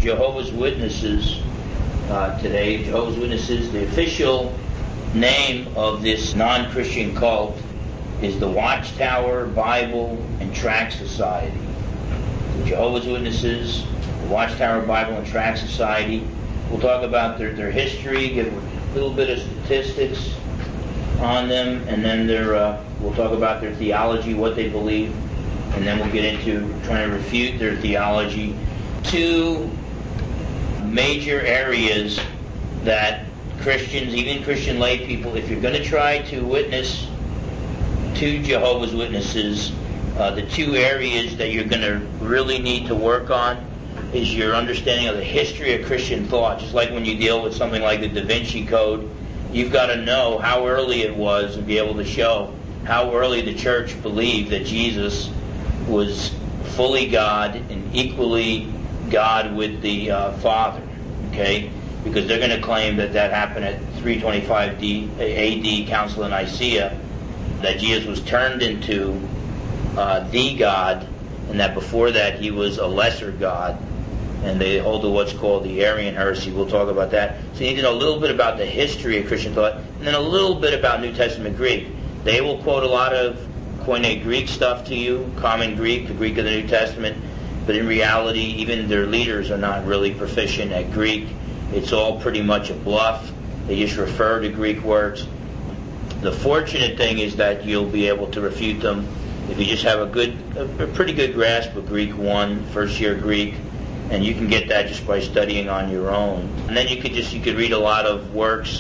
Jehovah's Witnesses today. Jehovah's Witnesses, the official name of this non-Christian cult is the Watchtower Bible and Tract Society. The Jehovah's Witnesses, the Watchtower Bible and Tract Society. We'll talk about their history, give a little bit of statistics on them, and then we'll talk about their theology, what they believe, and then we'll get into trying to refute their theology. Two major areas that Christians, even Christian lay people, if you're going to try to witness to Jehovah's Witnesses, the two areas that you're going to really need to work on is your understanding of the history of Christian thought. Just like when you deal with something like the Da Vinci Code, you've got to know how early it was and be able to show how early the church believed that Jesus was fully God and equally God with the Father. Okay? Because they're going to claim that happened at 325 AD, Council of Nicaea, that Jesus was turned into the God, and that before that he was a lesser God. And they hold to what's called the Arian heresy. We'll talk about that. So you need to know a little bit about the history of Christian thought, and then a little bit about New Testament Greek. They will quote a lot of Koine Greek stuff to you, common Greek, the Greek of the New Testament, but in reality, even their leaders are not really proficient at Greek. It's all pretty much a bluff. They just refer to Greek words. The fortunate thing is that you'll be able to refute them if you just have a pretty good grasp of Greek 1, first year Greek, and you can get that just by studying on your own. And then you could read a lot of works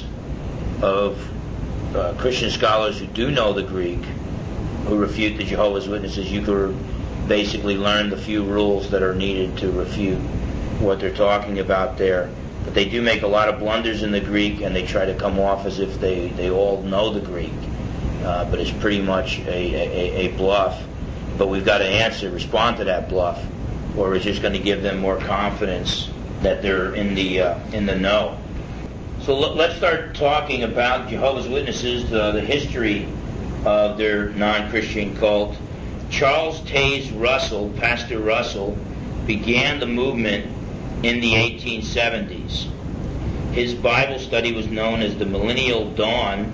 of Christian scholars who do know the Greek, who refute the Jehovah's Witnesses. You could basically learn the few rules that are needed to refute what they're talking about there. But they do make a lot of blunders in the Greek, and they try to come off as if they all know the Greek. But it's pretty much a bluff. But we've got to respond to that bluff, or it's just going to give them more confidence that they're in the know. So let's start talking about Jehovah's Witnesses, the history of their non-Christian cult. Charles Taze Russell, Pastor Russell, began the movement in the 1870s. His Bible study was known as the Millennial Dawn,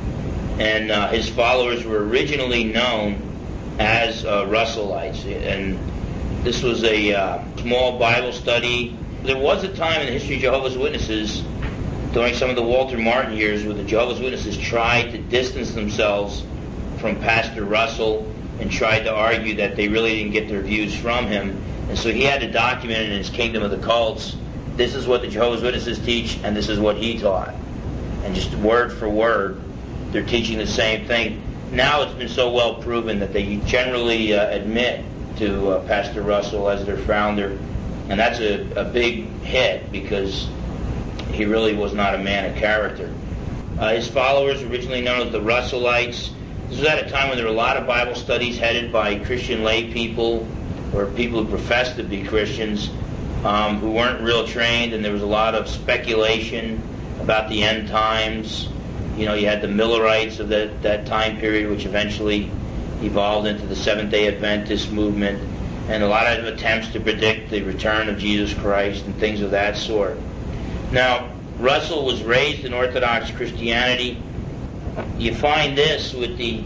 and his followers were originally known as Russellites. And this was a small Bible study. There was a time in the history of Jehovah's Witnesses, during some of the Walter Martin years, where the Jehovah's Witnesses tried to distance themselves from Pastor Russell and tried to argue that they really didn't get their views from him. And so he had to document in his Kingdom of the Cults, this is what the Jehovah's Witnesses teach, and this is what he taught. And just word for word, they're teaching the same thing. Now it's been so well proven that they generally admit to Pastor Russell as their founder. And that's a big hit, because he really was not a man of character. His followers, originally known as the Russellites, this was at a time when there were a lot of Bible studies headed by Christian lay people, or people who professed to be Christians, who weren't real trained, and there was a lot of speculation about the end times. You know, you had the Millerites of that time period, which eventually evolved into the Seventh-day Adventist movement, and a lot of attempts to predict the return of Jesus Christ and things of that sort. Now, Russell was raised in Orthodox Christianity. You find this with the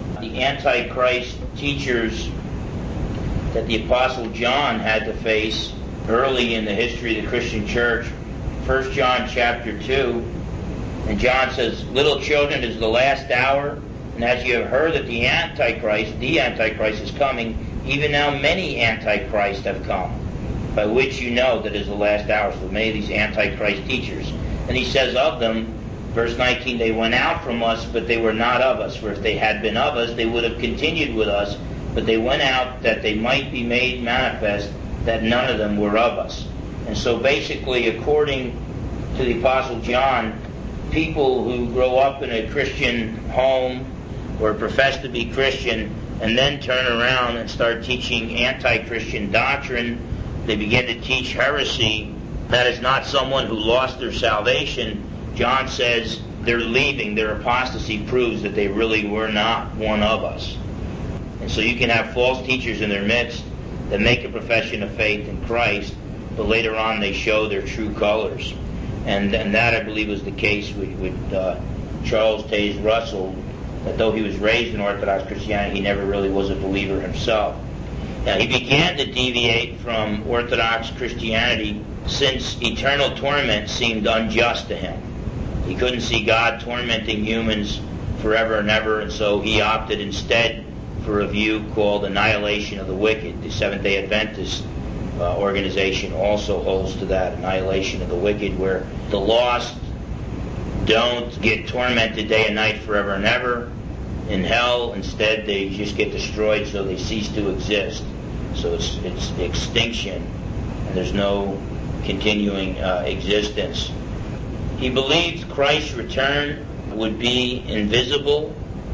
Antichrist teachers that the Apostle John had to face early in the history of the Christian church. 1 John chapter 2, and John says, "Little children, it is the last hour, and as you have heard that the Antichrist is coming, even now many Antichrists have come, by which you know that it is the last hour." So many of these Antichrist teachers. And he says of them, verse 19, "They went out from us, but they were not of us. For if they had been of us, they would have continued with us. But they went out that they might be made manifest that none of them were of us." And so basically, according to the Apostle John, people who grow up in a Christian home or profess to be Christian and then turn around and start teaching anti-Christian doctrine, they begin to teach heresy. That is not someone who lost their salvation. John says they're leaving. Their apostasy proves that they really were not one of us. And so you can have false teachers in their midst that make a profession of faith in Christ, but later on they show their true colors. And that, I believe, was the case with Charles Taze Russell, that though he was raised in Orthodox Christianity, he never really was a believer himself. Now, he began to deviate from Orthodox Christianity since eternal torment seemed unjust to him. He couldn't see God tormenting humans forever and ever, and so he opted instead for a view called annihilation of the wicked. The Seventh-day Adventist organization also holds to that, annihilation of the wicked, where the lost don't get tormented day and night forever and ever in hell. Instead, they just get destroyed, so they cease to exist. So it's extinction, and there's no continuing existence. He believed Christ's return would be invisible.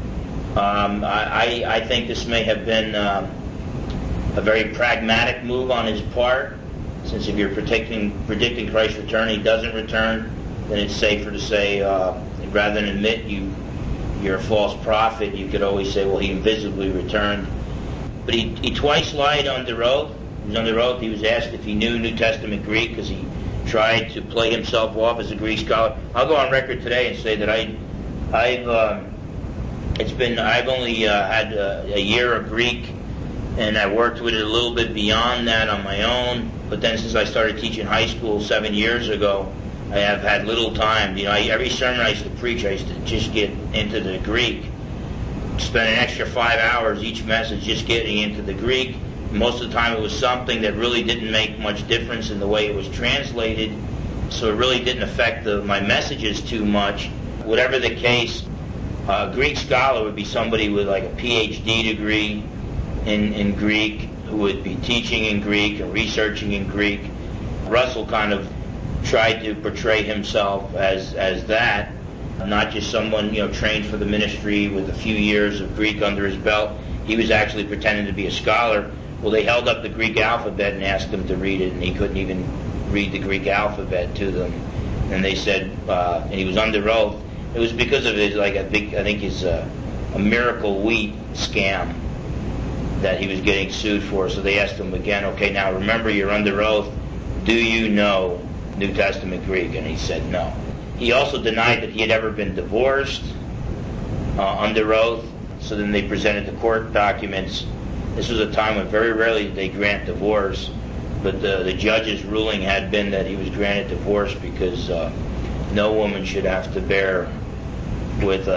I think this may have been a very pragmatic move on his part, since if you're predicting Christ's return, he doesn't return, then it's safer to say, rather than admit you're a false prophet, you could always say, well, he invisibly returned. But he twice lied under oath. He was under oath. He was asked if he knew New Testament Greek, because he tried to play himself off as a Greek scholar. I'll go on record today and say that I've only had a year of Greek, and I worked with it a little bit beyond that on my own. But then since I started teaching high school 7 years ago, I have had little time. Every sermon I used to preach, I used to just get into the Greek. Spend an extra 5 hours each message just getting into the Greek. Most of the time it was something that really didn't make much difference in the way it was translated, so it really didn't affect my messages too much. Whatever the case, a Greek scholar would be somebody with like a PhD degree in Greek, who would be teaching in Greek and researching in Greek. Russell kind of tried to portray himself as that, not just someone trained for the ministry with a few years of Greek under his belt. He was actually pretending to be a scholar. Well, they held up the Greek alphabet and asked him to read it, and he couldn't even read the Greek alphabet to them. And they said, and he was under oath. It was because of his, a miracle wheat scam that he was getting sued for. So they asked him again, okay, now remember, you're under oath. Do you know New Testament Greek? And he said no. He also denied that he had ever been divorced under oath. So then they presented the court documents. This was a time when very rarely did they grant divorce, but the judge's ruling had been that he was granted divorce because no woman should have to bear with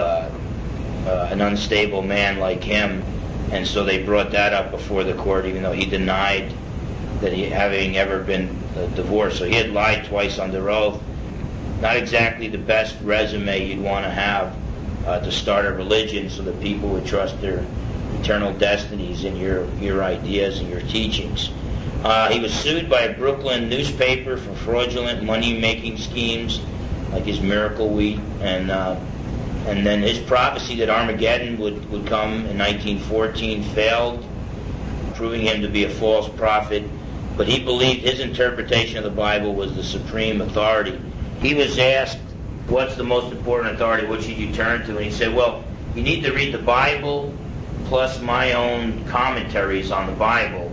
an unstable man like him. And so they brought that up before the court, even though he denied that he having ever been divorced. So he had lied twice under oath. Not exactly the best resume you'd want to have to start a religion, so that people would trust their eternal destinies in your ideas and your teachings. He was sued by a Brooklyn newspaper for fraudulent money-making schemes, like his miracle wheat, and then his prophecy that Armageddon would come in 1914 failed, proving him to be a false prophet. But he believed his interpretation of the Bible was the supreme authority. He was asked, what's the most important authority? What should you turn to? And he said, well, you need to read the Bible plus my own commentaries on the Bible.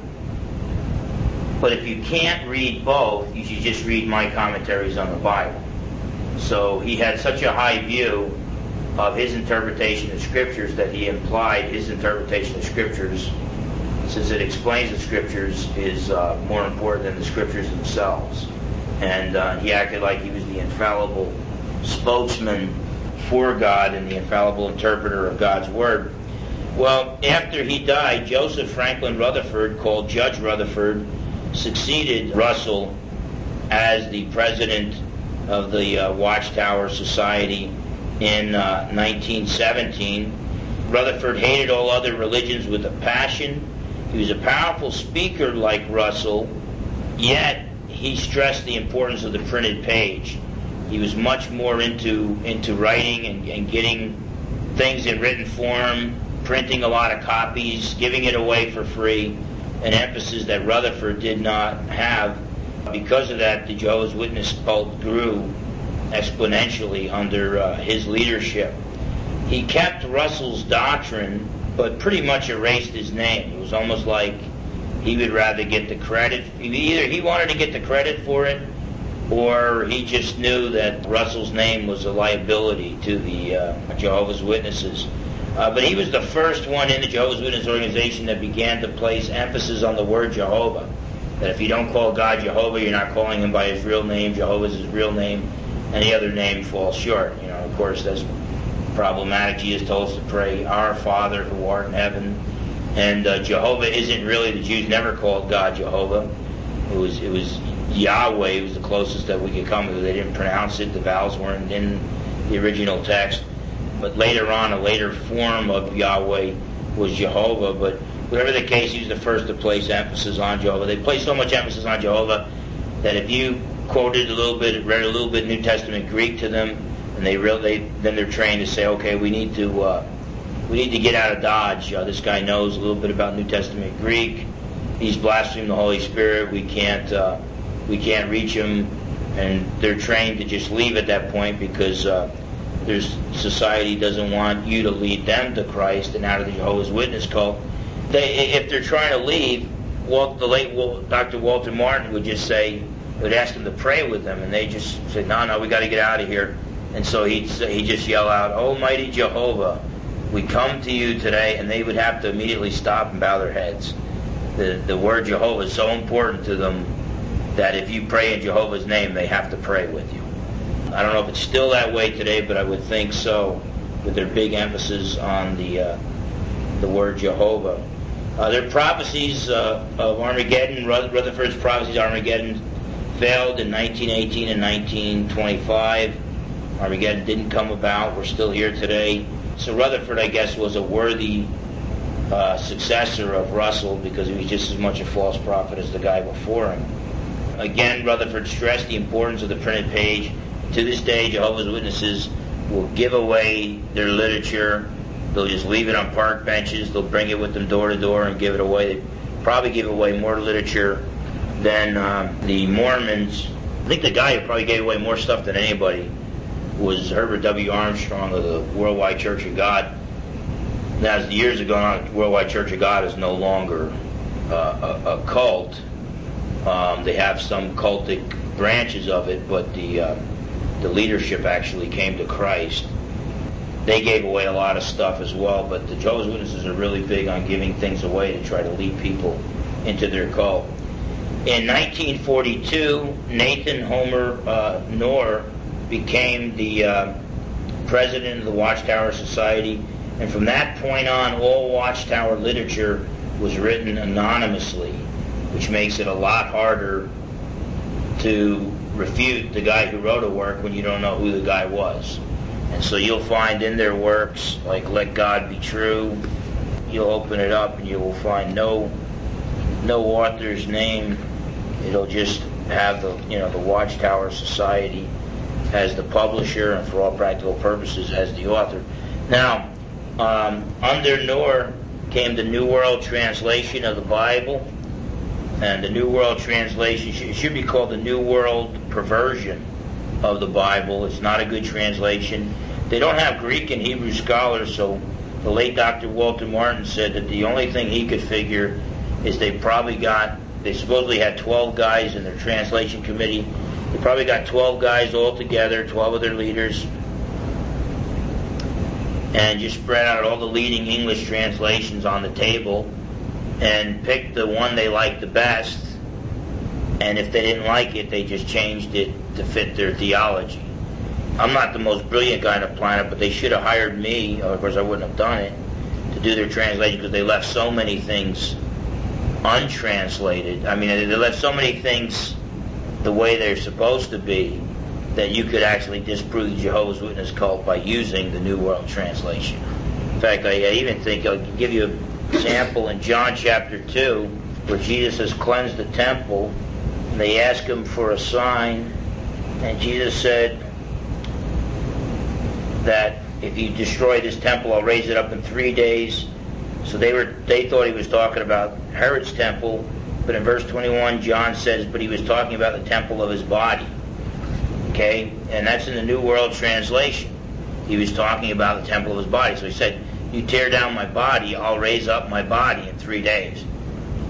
But if you can't read both, you should just read my commentaries on the Bible. So he had such a high view of his interpretation of Scriptures that he implied his interpretation of Scriptures, since it explains the Scriptures, is more important than the Scriptures themselves. And he acted like he was the infallible spokesman for God and the infallible interpreter of God's Word. Well, after he died, Joseph Franklin Rutherford, called Judge Rutherford, succeeded Russell as the president of the Watchtower Society in 1917. Rutherford hated all other religions with a passion. He was a powerful speaker like Russell, yet he stressed the importance of the printed page. He was much more into writing and getting things in written form, printing a lot of copies, giving it away for free, an emphasis that Rutherford did not have. Because of that, the Jehovah's Witness cult grew exponentially under his leadership. He kept Russell's doctrine, but pretty much erased his name. It was almost like he would rather get the credit. Either he wanted to get the credit for it, or he just knew that Russell's name was a liability to the Jehovah's Witnesses. But he was the first one in the Jehovah's Witness organization that began to place emphasis on the word Jehovah. That if you don't call God Jehovah, you're not calling him by his real name. Jehovah's his real name. Any other name falls short. Of course, that's problematic. Jesus told us to pray, Our Father who art in heaven. And Jehovah isn't really, the Jews never called God Jehovah. It was Yahweh. It was the closest that we could come to. They didn't pronounce it. The vowels weren't in the original text. But later on, a later form of Yahweh was Jehovah. But whatever the case, he was the first to place emphasis on Jehovah. They placed so much emphasis on Jehovah that if you quoted a little bit, read a little bit New Testament Greek to them, and then they're trained to say, okay, we need to get out of Dodge. This guy knows a little bit about New Testament Greek. He's blaspheming the Holy Spirit. We can't reach him, and they're trained to just leave at that point because society doesn't want you to lead them to Christ and out of the Jehovah's Witness cult. If they're trying to leave, the late Dr. Walter Martin would just say, would ask them to pray with them, and they just say, no, we got to get out of here. And so he'd just yell out, Almighty Jehovah, we come to you today, and they would have to immediately stop and bow their heads. The word Jehovah is so important to them that if you pray in Jehovah's name, they have to pray with you. I don't know if it's still that way today, but I would think so, with their big emphasis on the word Jehovah. Their prophecies of Armageddon, Rutherford's prophecies of Armageddon, failed in 1918 and 1925. Armageddon didn't come about. We're still here today. So Rutherford, I guess, was a worthy successor of Russell because he was just as much a false prophet as the guy before him. Again, Rutherford stressed the importance of the printed page. To this day, Jehovah's Witnesses will give away their literature. They'll just leave it on park benches. They'll bring it with them door to door and give it away. They probably give away more literature than the Mormons. I think the guy who probably gave away more stuff than anybody was Herbert W. Armstrong of the Worldwide Church of God. Now, as the years have gone on, the Worldwide Church of God is no longer a cult. They have some cultic branches of it, but the leadership actually came to Christ. They gave away a lot of stuff as well, but the Jehovah's Witnesses are really big on giving things away to try to lead people into their cult. In 1942, Nathan Homer Knorr became the president of the Watchtower Society, and from that point on, all Watchtower literature was written anonymously, which makes it a lot harder to refute the guy who wrote a work when you don't know who the guy was. And so you'll find in their works, like Let God Be True, you'll open it up and you will find no author's name. It'll just have the Watchtower Society as the publisher and for all practical purposes as the author. Now, under Knorr came the New World Translation of the Bible, and the New World Translation should be called the New World Perversion of the Bible. It's not a good translation. They don't have Greek and Hebrew scholars, so the late Dr. Walter Martin said that the only thing he could figure is they supposedly had 12 guys in their translation committee. They probably got 12 guys all together, 12 of their leaders, and just spread out all the leading English translations on the table and picked the one they liked the best, and if they didn't like it, they just changed it to fit their theology. I'm not the most brilliant guy on the planet, but they should have hired me, of course I wouldn't have done it, to do their translation, because they left so many things untranslated. I mean, they left so many things the way they're supposed to be that you could actually disprove the Jehovah's Witness cult by using the New World Translation. In fact, I even think I'll give you an example in John chapter 2, where Jesus has cleansed the temple, and they ask him for a sign, and Jesus said that if you destroy this temple, I'll raise it up in 3 days. So they thought he was talking about Herod's temple, but in verse 21, John says, but he was talking about the temple of his body. Okay? And that's in the New World Translation. He was talking about the temple of his body. So he said, you tear down my body, I'll raise up my body in 3 days.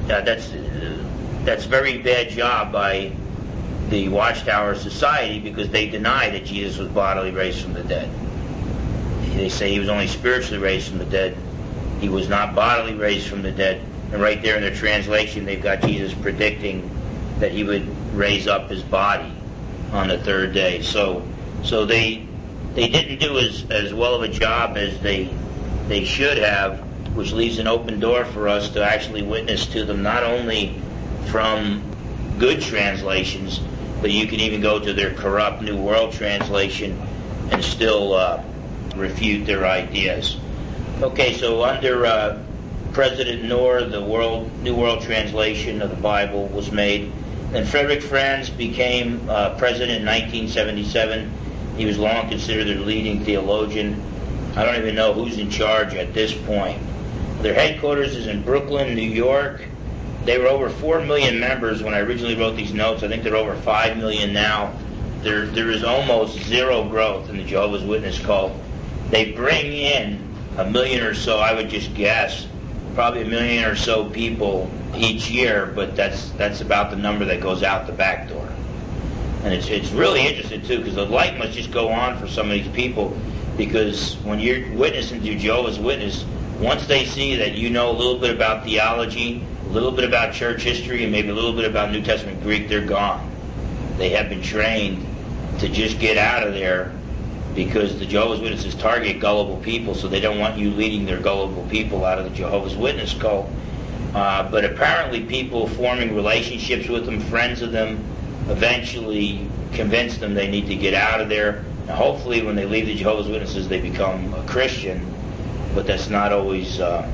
that's a very bad job by the Watchtower Society, because they deny that Jesus was bodily raised from the dead. They say he was only spiritually raised from the dead. He was not bodily raised from the dead. And right there in their translation, they've got Jesus predicting that he would raise up his body on the third day. So they didn't do as well of a job as they should have, which leaves an open door for us to actually witness to them, not only from good translations, but you can even go to their corrupt New World Translation and still refute their ideas. Okay, so under President Knorr, the New World Translation of the Bible was made. Then Frederick Franz became president in 1977. He was long considered their leading theologian. I don't even know who's in charge at this point. Their headquarters is in Brooklyn, New York. They were over 4 million members when I originally wrote these notes. I think they're over 5 million now. There is almost zero growth in the Jehovah's Witness cult. They bring in 1 million or so, I would just guess, probably 1 million or so people each year, but that's about the number that goes out the back door. And it's really interesting too, because the light must just go on for some of these people, because when you're witnessing to Jehovah's Witness, once they see that you know a little bit about theology, a little bit about church history, and maybe a little bit about New Testament Greek, they're gone. They have been trained to just get out of there, because the Jehovah's Witnesses target gullible people, so they don't want you leading their gullible people out of the Jehovah's Witness cult. But apparently people forming relationships with them, friends of them, eventually convince them they need to get out of there. Now, hopefully when they leave the Jehovah's Witnesses they become a Christian, but that's not always the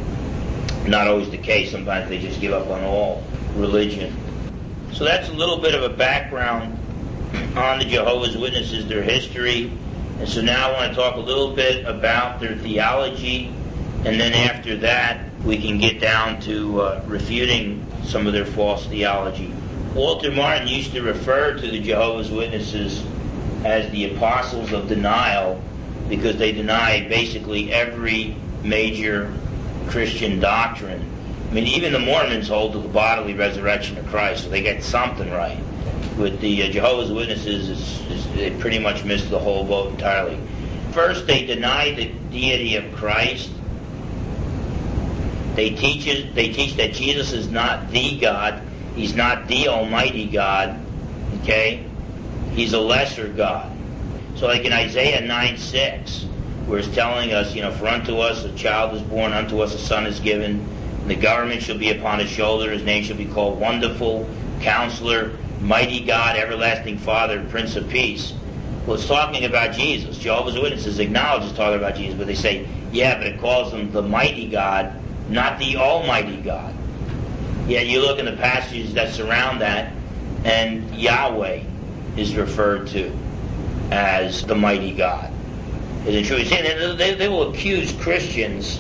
case. Sometimes they just give up on all religion. So that's a little bit of a background on the Jehovah's Witnesses, their history. And so now I want to talk a little bit about their theology, and then after that we can get down to refuting some of their false theology. Walter Martin used to refer to the Jehovah's Witnesses as the apostles of denial, because they deny basically every major Christian doctrine. I mean, even the Mormons hold to the bodily resurrection of Christ, so they get something right. With the Jehovah's Witnesses, they pretty much missed the whole boat entirely. First, they deny the deity of Christ. They teach that Jesus is not the God. He's not the Almighty God. Okay? He's a lesser God. So like in Isaiah 9:6, where it's telling us, for unto us a child is born, unto us a son is given, and the government shall be upon his shoulder, his name shall be called Wonderful, Counselor, Mighty God, Everlasting Father, Prince of Peace. Well, it's talking about Jesus. Jehovah's Witnesses acknowledge it's talking about Jesus, but they say, yeah, but it calls him the Mighty God, not the Almighty God. Yet you look in the passages that surround that, and Yahweh is referred to as the Mighty God. Is it true? They will accuse Christians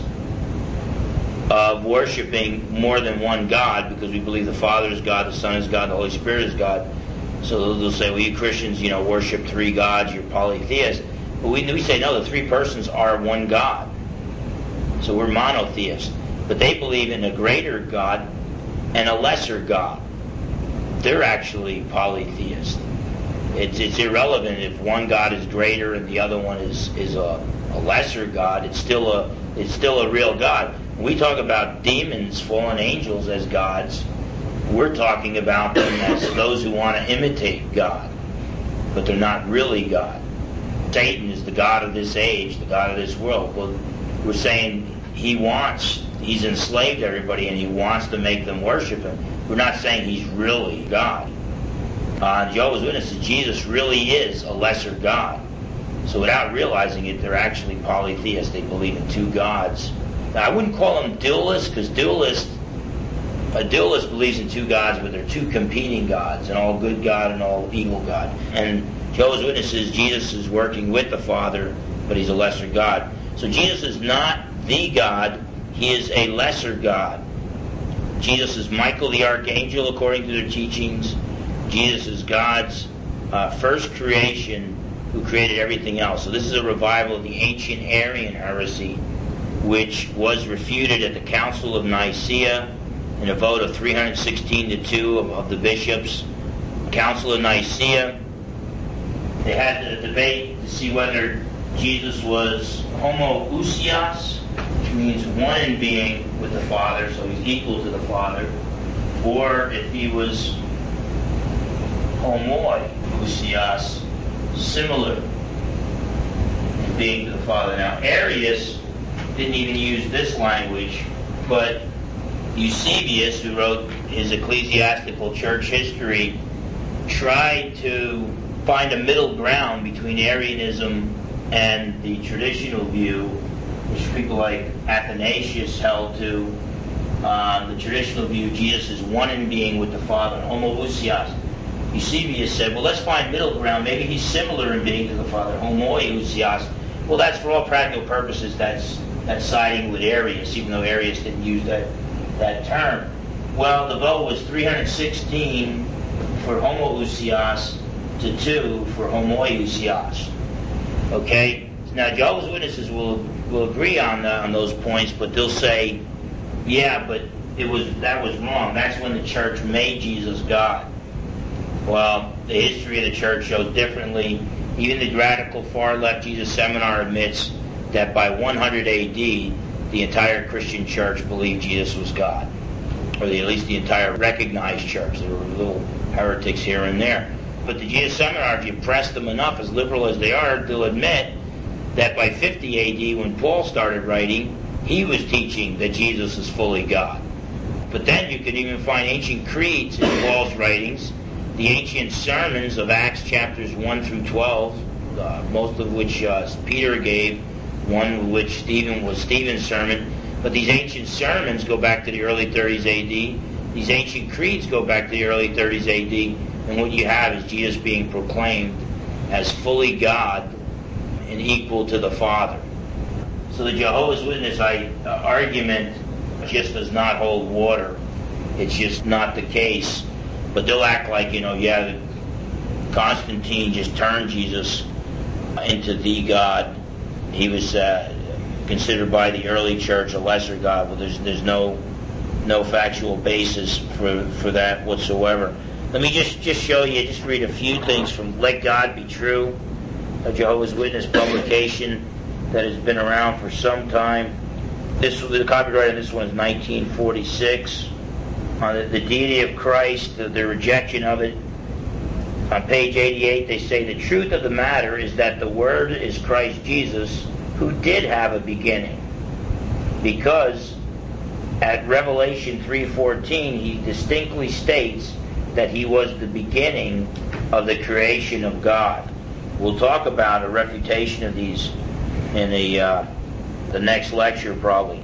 of worshiping more than one God, because we believe the Father is God, the Son is God, the Holy Spirit is God. So they'll say, well, you Christians, worship three gods, you're polytheists. But we say, no, the three persons are one God. So we're monotheists. But they believe in a greater God and a lesser God. They're actually polytheists. It's irrelevant if one God is greater and the other one is a lesser God. It's still a real God. When we talk about demons, fallen angels as gods, we're talking about them as those who want to imitate God, but they're not really God. Satan is the God of this age, the God of this world. Well, we're saying he's enslaved everybody and he wants to make them worship him. We're not saying he's really God. Jehovah's Witnesses, Jesus really is a lesser God. So without realizing it, they're actually polytheists. They believe in two gods. Now, I wouldn't call them dualists, because a dualist believes in two gods, but they're two competing gods, an all good God and all evil God. And Jehovah's Witnesses, Jesus is working with the Father, but he's a lesser God. So Jesus is not the God, he is a lesser God. Jesus is Michael the Archangel, according to their teachings. Jesus is God's first creation, who created everything else. So this is a revival of the ancient Arian heresy, which was refuted at the Council of Nicaea in a vote of 316 to 2 of the bishops. Council of Nicaea, they had a debate to see whether Jesus was homoousios, which means one in being with the Father, so he's equal to the Father, or if he was homoousios, similar in being to the Father. Now, Arius didn't even use this language, but Eusebius, who wrote his ecclesiastical church history, tried to find a middle ground between Arianism and the traditional view, which people like Athanasius held to. The traditional view, Jesus is one in being with the Father, homoousios. Eusebius said, well, let's find middle ground. Maybe he's similar in being to the Father, homoousios. Well, that's for all practical purposes, that's siding with Arius, even though Arius didn't use that term. Well, the vote was 316 for homoousios to 2 for homoousios. Okay? Now, Jehovah's Witnesses will agree on those points, but they'll say, yeah, but that was wrong. That's when the church made Jesus God. Well, the history of the church shows differently. Even the radical far-left Jesus Seminar admits that by 100 AD, the entire Christian church believed Jesus was God. Or at least the entire recognized church. There were little heretics here and there. But the Jesus Seminar, if you press them enough, as liberal as they are, they'll admit that by 50 AD, when Paul started writing, he was teaching that Jesus is fully God. But then you can even find ancient creeds in Paul's writings, the ancient sermons of Acts chapters 1 through 12, most of which Peter gave, one of which was Stephen's sermon. But these ancient sermons go back to the early 30s AD. These ancient creeds go back to the early 30s AD. And what you have is Jesus being proclaimed as fully God and equal to the Father. So the Jehovah's Witness argument just does not hold water. It's just not the case. But they'll act like, Constantine just turned Jesus into the God. He was considered by the early church a lesser God. Well, there's no factual basis for that whatsoever. Let me just show you, just read a few things from Let God Be True, a Jehovah's Witness publication that has been around for some time. The copyright on this one is 1946. On the deity of Christ, the rejection of it. On page 88, they say, the truth of the matter is that the Word is Christ Jesus, who did have a beginning. Because at Revelation 3:14, he distinctly states that he was the beginning of the creation of God. We'll talk about a refutation of these in the next lecture, probably.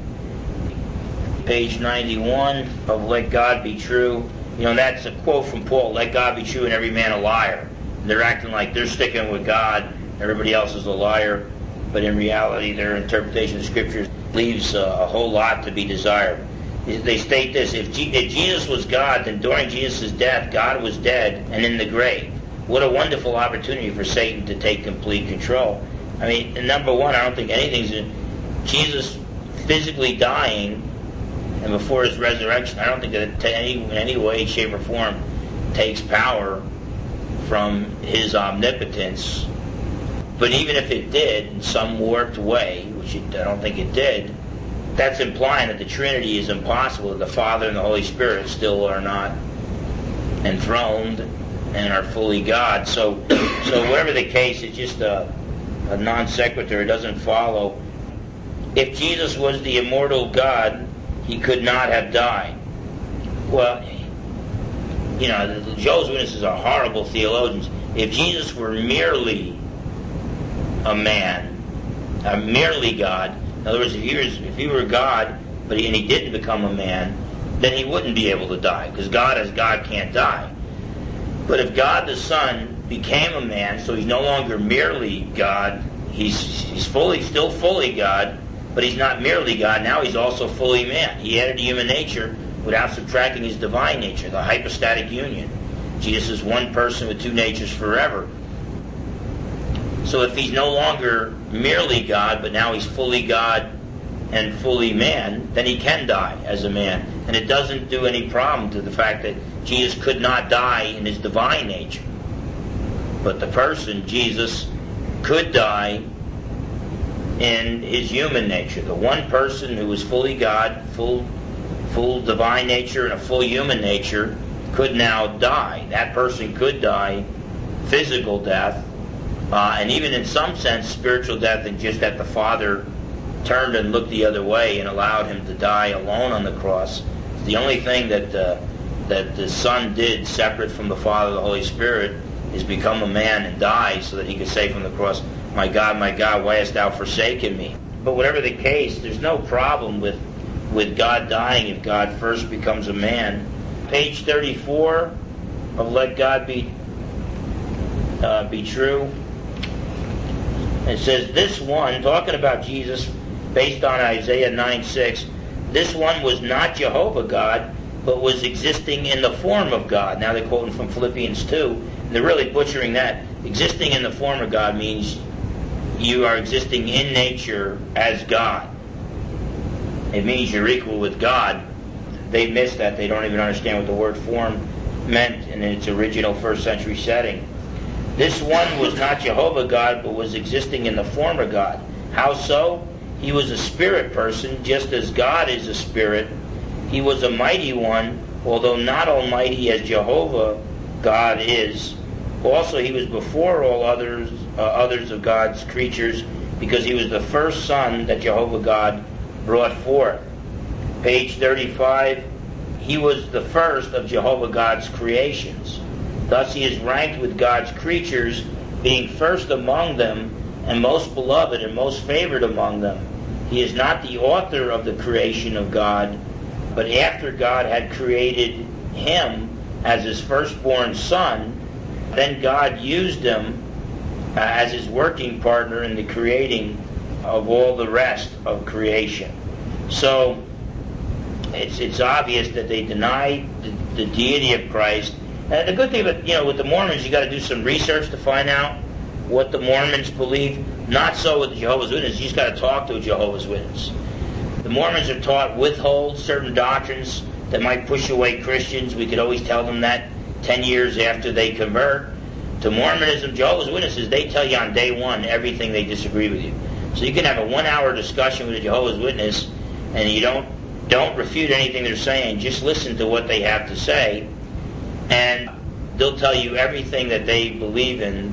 Page 91 of Let God Be True. That's a quote from Paul, let God be true and every man a liar. And they're acting like they're sticking with God, everybody else is a liar. But in reality, their interpretation of Scripture leaves a whole lot to be desired. They state this, if Jesus was God, then during Jesus' death, God was dead and in the grave. What a wonderful opportunity for Satan to take complete control. I mean, number one, I don't think Jesus physically dying and before his resurrection, I don't think that in any way, shape, or form takes power from his omnipotence. But even if it did, in some warped way, which I don't think it did, that's implying that the Trinity is impossible, that the Father and the Holy Spirit still are not enthroned and are fully God. So whatever the case, it's just a non sequitur. It doesn't follow. If Jesus was the immortal God, he could not have died. Well, the Jehovah's Witnesses are horrible theologians. If Jesus were merely a man, merely God, in other words, if he were God, and he didn't become a man, then he wouldn't be able to die, because God as God can't die. But if God the Son became a man, so he's no longer merely God, he's still fully God, but he's not merely God, now he's also fully man. He added human nature without subtracting his divine nature, the hypostatic union. Jesus is one person with two natures forever. So if he's no longer merely God, but now he's fully God and fully man, then he can die as a man. And it doesn't do any problem to the fact that Jesus could not die in his divine nature. But the person, Jesus, could die in his human nature. The one person who was fully God, full divine nature and a full human nature, could now die. That person could die physical death, and even in some sense spiritual death, and just that the Father turned and looked the other way and allowed him to die alone on the cross. The only thing that the Son did separate from the Father, the Holy Spirit, is become a man and die so that he could say from the cross, my God, why hast thou forsaken me? But whatever the case, there's no problem with God dying if God first becomes a man. Page 34 of Let God Be True. It says, this one, talking about Jesus, based on Isaiah 9:6, this one was not Jehovah God, but was existing in the form of God. Now they're quoting from Philippians 2, and they're really butchering that. Existing in the form of God means you are existing in nature as God. It means you're equal with God. They miss that. They don't even understand what the word form meant in its original first century setting. This one was not Jehovah God, but was existing in the form of God. How so? He was a spirit person, just as God is a spirit. He was a mighty one, although not almighty as Jehovah God is. Also, he was before all others of God's creatures, because he was the first son that Jehovah God brought forth. Page 35, he was the first of Jehovah God's creations. Thus he is ranked with God's creatures, being first among them, and most beloved and most favored among them. He is not the author of the creation of God, but after God had created him as his firstborn son, then God used him as his working partner in the creating of all the rest of creation. So it's obvious that they deny the deity of Christ. And the good thing about, with the Mormons, you got to do some research to find out what the Mormons believe. Not so with the Jehovah's Witnesses. You just got to talk to a Jehovah's Witness. The Mormons are taught withhold certain doctrines that might push away Christians. We could always tell them that 10 years after they convert. To Mormonism, Jehovah's Witnesses, they tell you on day one everything they disagree with you. So you can have a 1-hour discussion with a Jehovah's Witness, and you don't refute anything they're saying. Just listen to what they have to say, and they'll tell you everything that they believe in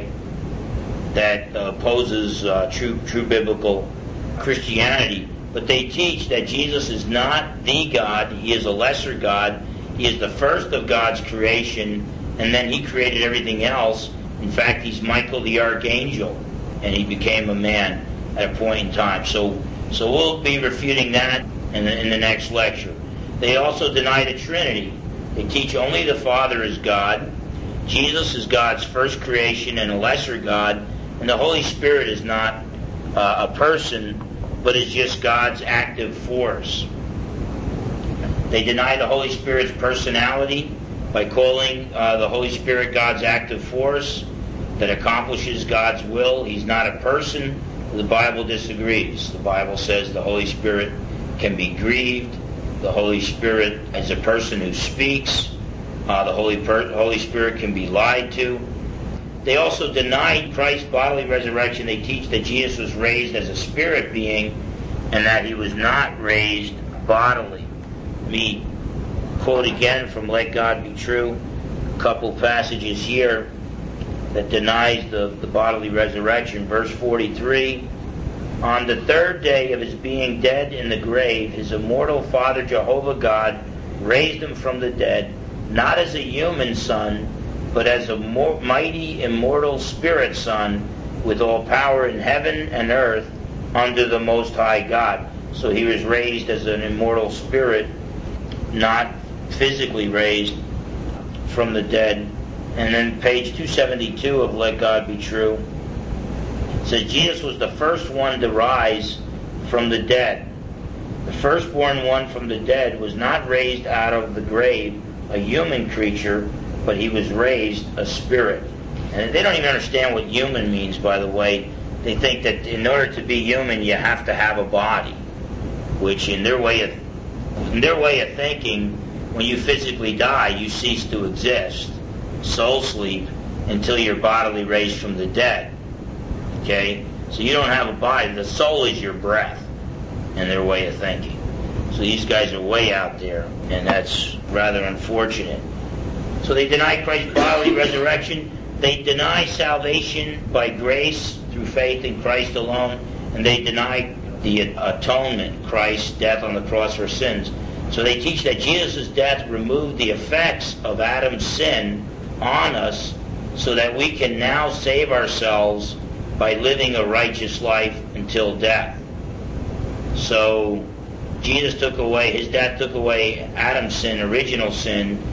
that opposes true biblical Christianity. But they teach that Jesus is not the God. He is a lesser God. He is the first of God's creation, and then he created everything else. In fact, he's Michael the Archangel, and he became a man at a point in time. So we'll be refuting that in the next lecture. They also deny the Trinity. They teach only the Father is God. Jesus is God's first creation and a lesser God, and the Holy Spirit is not a person, but is just God's active force. They deny the Holy Spirit's personality by calling the Holy Spirit God's active force that accomplishes God's will. He's not a person. The Bible disagrees. The Bible says the Holy Spirit can be grieved. The Holy Spirit is a person who speaks. The Holy Spirit can be lied to. They also denied Christ's bodily resurrection. They teach that Jesus was raised as a spirit being and that he was not raised bodily. Let me quote again from Let God Be True, a couple passages here that denies the bodily resurrection. Verse 43, on the third day of his being dead in the grave, his immortal Father Jehovah God raised him from the dead, not as a human son, but as a mighty immortal spirit son, with all power in heaven and earth under the Most High God. So he was raised as an immortal spirit, not physically raised from the dead. And then page 272 of Let God Be True says Jesus was the first one to rise from the dead. The firstborn one from the dead was not raised out of the grave, a human creature, but he was raised a spirit. And they don't even understand what human means, by the way. They think that in order to be human, you have to have a body. which in their way of thinking, when you physically die, you cease to exist, soul sleep, until you're bodily raised from the dead. Okay? So you don't have a body. The soul is your breath in their way of thinking. So these guys are way out there, and that's rather unfortunate. So they deny Christ's bodily resurrection. They deny salvation by grace through faith in Christ alone, and they deny the atonement, Christ's death on the cross for sins. So they teach that Jesus' death removed the effects of Adam's sin on us so that we can now save ourselves by living a righteous life until death. So Jesus took away, his death took away Adam's sin, original sin,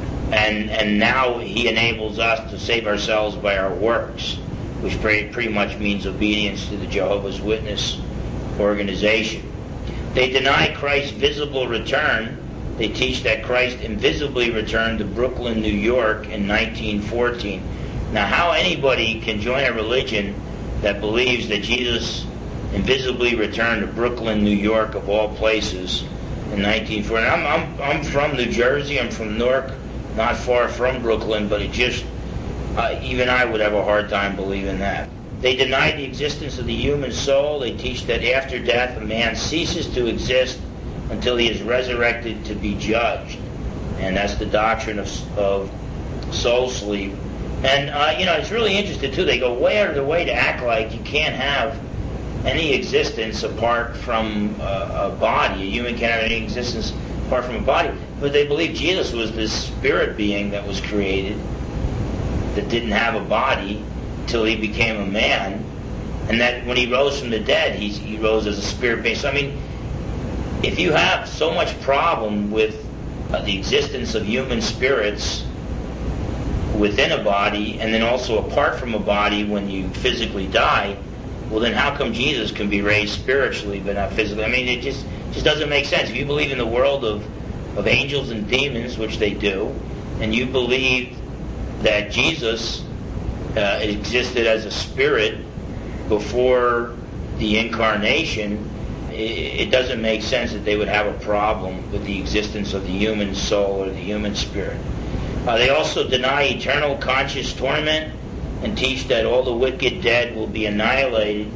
and now he enables us to save ourselves by our works, which pretty much means obedience to the Jehovah's Witness organization. They deny Christ's visible return. They teach that Christ invisibly returned to Brooklyn, New York in 1914. Now, how anybody can join a religion that believes that Jesus invisibly returned to Brooklyn, New York, of all places, in 1940. I'm from New Jersey. I'm from Newark, not far from Brooklyn, but it just, even I would have a hard time believing that. They deny the existence of the human soul. They teach that after death, a man ceases to exist until he is resurrected to be judged. And that's the doctrine of soul sleep. And, it's really interesting, too. They go way out of their way to act like you can't have any existence apart from a body. A human can't have any existence apart from a body. But they believe Jesus was this spirit being that was created that didn't have a body until he became a man. And that when he rose from the dead, he rose as a spirit being. So, if you have so much problem with the existence of human spirits within a body and then also apart from a body when you physically die, well then how come Jesus can be raised spiritually but not physically? It just doesn't make sense. If you believe in the world of angels and demons, which they do, and you believe that Jesus existed as a spirit before the incarnation, it doesn't make sense that they would have a problem with the existence of the human soul or the human spirit. They also deny eternal conscious torment and teach that all the wicked dead will be annihilated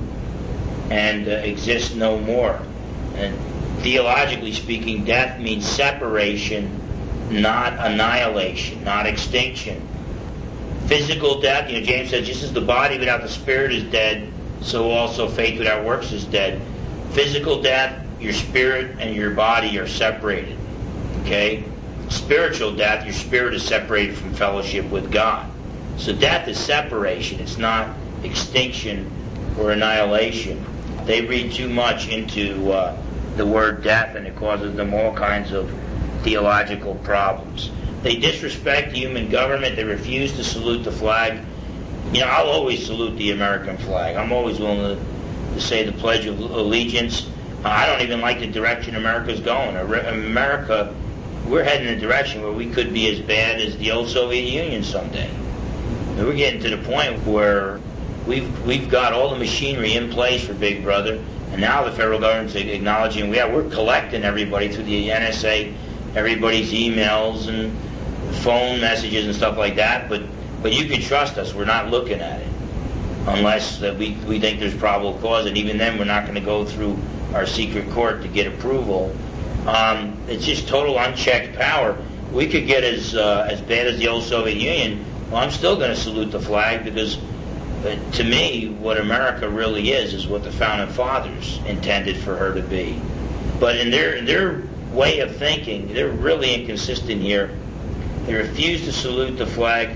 and exist no more. And theologically speaking, death means separation, not annihilation, not extinction. Physical death, James says, just as the body without the spirit is dead, so also faith without works is dead. Physical death, your spirit and your body are separated. Okay? Spiritual death, your spirit is separated from fellowship with God. So death is separation. It's not extinction or annihilation. They read too much into the word death, and it causes them all kinds of theological problems. They disrespect human government. They refuse to salute the flag. I'll always salute the American flag. I'm always willing to say the Pledge of Allegiance. I don't even like the direction America's going. America, we're heading in a direction where we could be as bad as the old Soviet Union someday. We're getting to the point where we've got all the machinery in place for Big Brother, and now the federal government's acknowledging we're collecting everybody through the NSA, everybody's emails and phone messages and stuff like that, but you can trust us, we're not looking at it unless we think there's probable cause, and even then we're not going to go through our secret court to get approval. It's just total unchecked power. We could get as bad as the old Soviet Union. Well, I'm still going to salute the flag because to me what America really is what the Founding Fathers intended for her to be. But in their way of thinking, they're really inconsistent here. They refuse to salute the flag,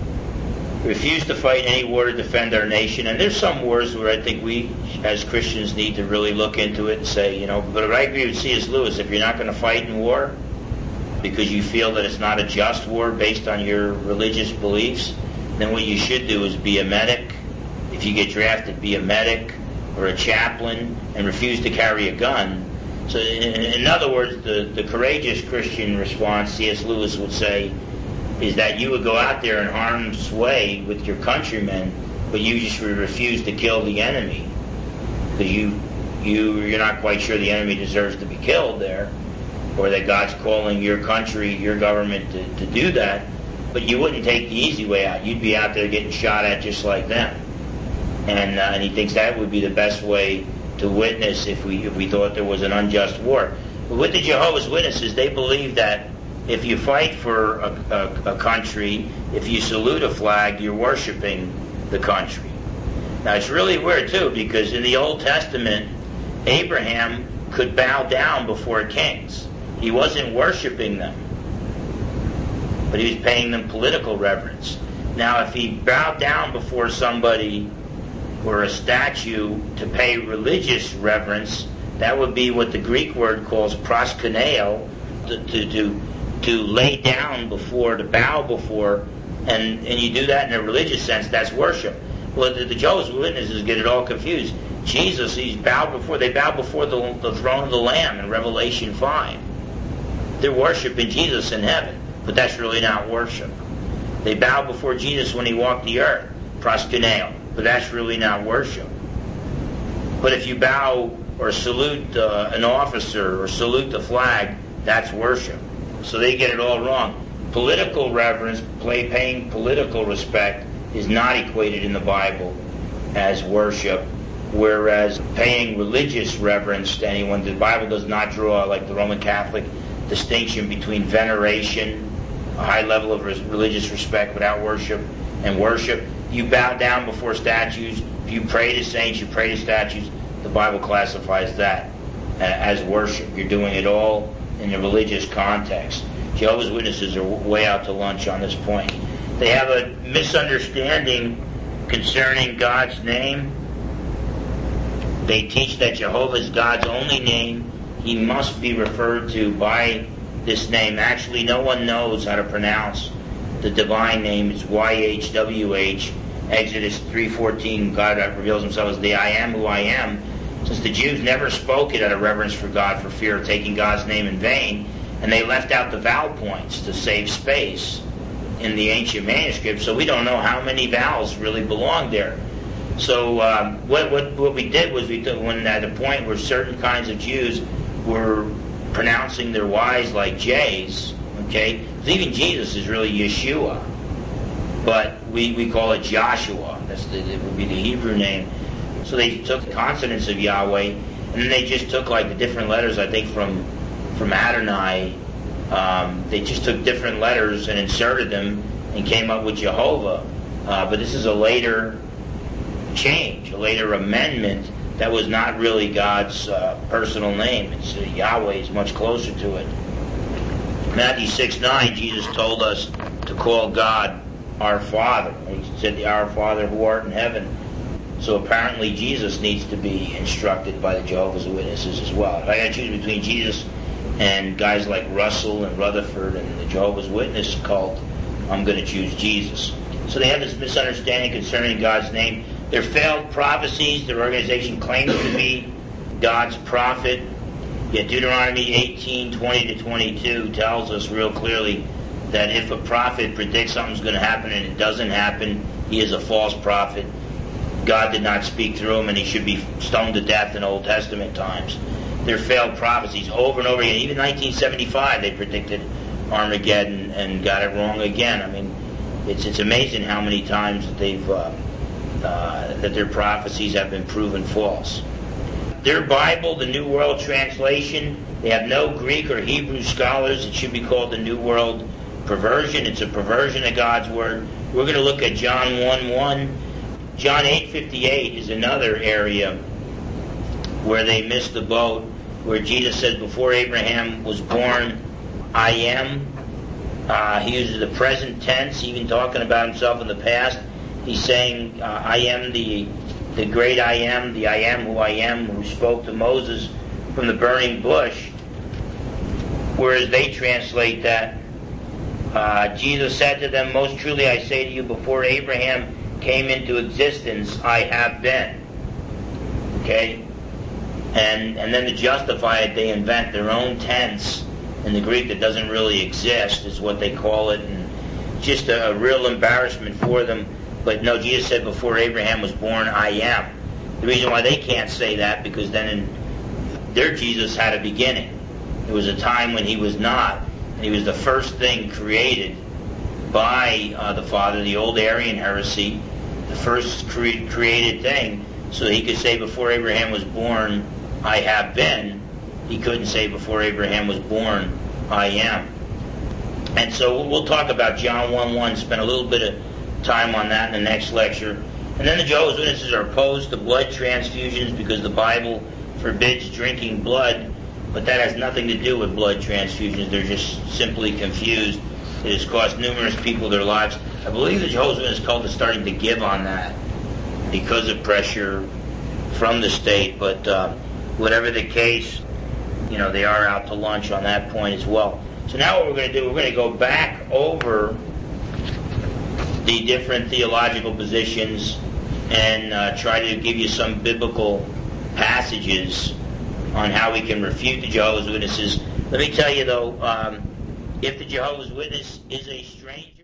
refuse to fight any war to defend our nation. And there's some wars where I think we as Christians need to really look into it and say, but I agree with C.S. Lewis, if you're not going to fight in war because you feel that it's not a just war based on your religious beliefs, then what you should do is be a medic. If you get drafted, be a medic or a chaplain and refuse to carry a gun. So in other words, the courageous Christian response, C.S. Lewis would say, is that you would go out there in harm's way with your countrymen, but you just refuse to kill the enemy because you're not quite sure the enemy deserves to be killed there, or that God's calling your country, your government to do that, but you wouldn't take the easy way out. You'd be out there getting shot at just like them. And he thinks that would be the best way to witness if we thought there was an unjust war. But with the Jehovah's Witnesses, they believe that if you fight for a country, if you salute a flag, you're worshiping the country. Now it's really weird too, because in the Old Testament, Abraham could bow down before kings. He wasn't worshiping them, but he was paying them political reverence. Now if he bowed down before somebody or a statue to pay religious reverence, that would be what the Greek word calls proskuneo, to lay down before, to bow before, and you do that in a religious sense, that's worship. Well, the Jehovah's Witnesses get it all confused. Jesus, they bow before the throne of the Lamb in Revelation 5. They're worshiping Jesus in heaven, but that's really not worship. They bow before Jesus when he walked the earth, proskuneo, but that's really not worship. But if you bow or salute an officer or salute the flag, that's worship. So they get it all wrong. Political reverence, paying political respect, is not equated in the Bible as worship, whereas paying religious reverence to anyone, the Bible does not draw, like the Roman Catholic, distinction between veneration, a high level of religious respect without worship, and worship. You bow down before statues. If you pray to saints, you pray to statues. The Bible classifies that as worship. You're doing it all in a religious context. Jehovah's Witnesses are way out to lunch on this point. They have a misunderstanding concerning God's name. They teach that Jehovah is God's only name. He must be referred to by this name. Actually, no one knows how to pronounce the divine name. It's YHWH. Exodus 3:14, God reveals himself as the I am who I am. Since the Jews never spoke it out of reverence for God for fear of taking God's name in vain, and they left out the vowel points to save space in the ancient manuscripts, so we don't know how many vowels really belong there. So what we did was when at a point where certain kinds of Jews were pronouncing their Y's like J's, okay, because even Jesus is really Yeshua, but we call it Joshua. It would be the Hebrew name. So they took the consonants of Yahweh, and then they just took like the different letters, I think from Adonai. They just took different letters and inserted them and came up with Jehovah. But this is a later change, a later amendment that was not really God's personal name. It's Yahweh is much closer to it. Matthew 6:9, Jesus told us to call God our Father. He said, Our Father who art in heaven. So apparently Jesus needs to be instructed by the Jehovah's Witnesses as well. If I got to choose between Jesus and guys like Russell and Rutherford and the Jehovah's Witness cult, I'm going to choose Jesus. So they have this misunderstanding concerning God's name. Their failed prophecies, their organization claims to be God's prophet. Yet Deuteronomy 18:20-22 tells us real clearly that if a prophet predicts something's going to happen and it doesn't happen, he is a false prophet. God did not speak through him, and he should be stoned to death in Old Testament times. Their failed prophecies over and over again. Even 1975, they predicted Armageddon and got it wrong again. I mean, it's amazing how many times that that their prophecies have been proven false. Their Bible, the New World Translation, they have no Greek or Hebrew scholars. It should be called the New World Perversion. It's a perversion of God's Word. We're going to look at John 1:1. John 8:58 is another area where they missed the boat, where Jesus says, before Abraham was born, I am. He uses the present tense, even talking about himself in the past. He's saying, I am the great I am who I am, who spoke to Moses from the burning bush. Whereas they translate that, Jesus said to them, most truly I say to you, before Abraham came into existence, I have been. Okay? And then to justify it, they invent their own tense in the Greek that doesn't really exist, is what they call it, and just a real embarrassment for them. But no, Jesus said, before Abraham was born, I am. The reason why they can't say that, because then their Jesus had a beginning. There was a time when he was not, and he was the first thing created by the Father, the old Arian heresy, the first created thing, so he could say before Abraham was born, I have been. He couldn't say before Abraham was born, I am. And so we'll talk about John 1:1, spend a little bit of time on that in the next lecture. And then the Jehovah's Witnesses are opposed to blood transfusions because the Bible forbids drinking blood, but that has nothing to do with blood transfusions. They're just simply confused. It has cost numerous people their lives. I believe the Jehovah's Witness cult is starting to give on that because of pressure from the state, but whatever the case, they are out to lunch on that point as well. So now what we're going to do, we're going to go back over the different theological positions and try to give you some biblical passages on how we can refute the Jehovah's Witnesses. Let me tell you though, if the Jehovah's Witness is a stranger,